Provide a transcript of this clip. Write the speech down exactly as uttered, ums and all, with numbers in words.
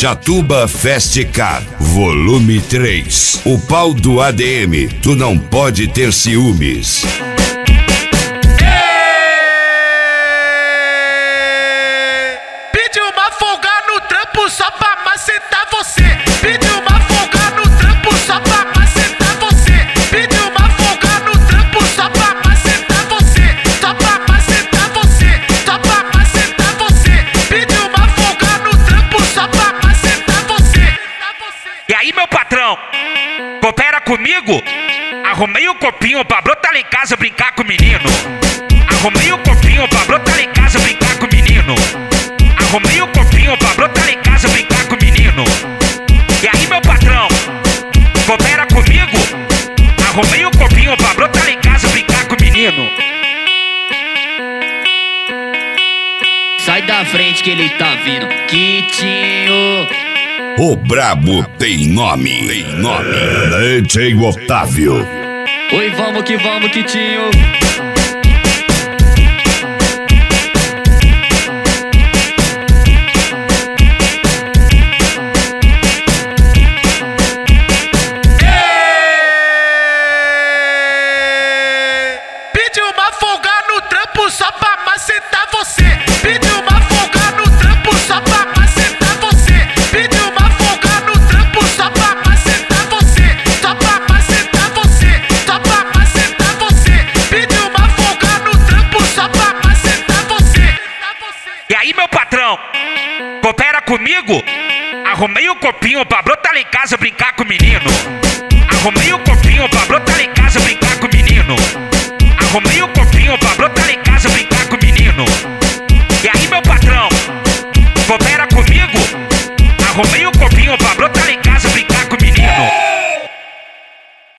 Chatuba Festcar, volume três. O pau do A D M, tu não pode ter ciúmes. Pediu uma folga no trampo só pra macetar você. Pediu uma folga no trampo só pra macetar você. Pediu uma folga no trampo só pra macetar você. Só pra macetar você. Só pra macetar você. Pediu uma folga no trampo só pra macetar você. E aí, meu patrão, coopera comigo? Arrumei o copinho pra brotar lá em casa brincar com o menino. Arrumei o copinho pra brotar lá em casa brincar com o menino. Arrumei o copinho pra brotar lá em casa brincar com o menino. E aí, meu patrão, coopera comigo? Arrumei o copinho pra brotar lá em casa brincar com o menino. Sai da frente que ele tá vindo, Quitinho. O brabo tem nome, tem nome. D J Otávio. Oi, vamos que vamos, Quitinho. Pediu uma folga no trampo só pra macetar você. Pediu uma folga no trampo só pra macetar você. Pediu uma folga no trampo só pra macetar você. Só pra macetar você. Só pra macetar você. Pediu uma folga no trampo só pra macetar você. E aí, meu patrão, coopera comigo? Arrumei o copinho pra brotar lá em casa brincar com o menino. Arrumei o copinho pra brotar lá em casa brincar com o menino. Arrumei o copinho pra brotar